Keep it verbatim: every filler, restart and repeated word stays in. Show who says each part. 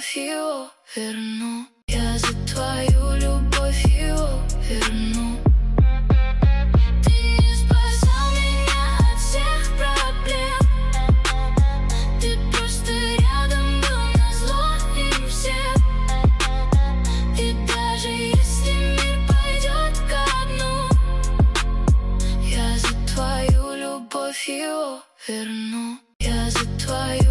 Speaker 1: любовь его верну. Я за твою любовь его верну. Ты не спасал меня от всех проблем. Ты просто рядом был назло им всем. И даже если мир пойдет ко дну, я за твою любовь его верну. Я за твою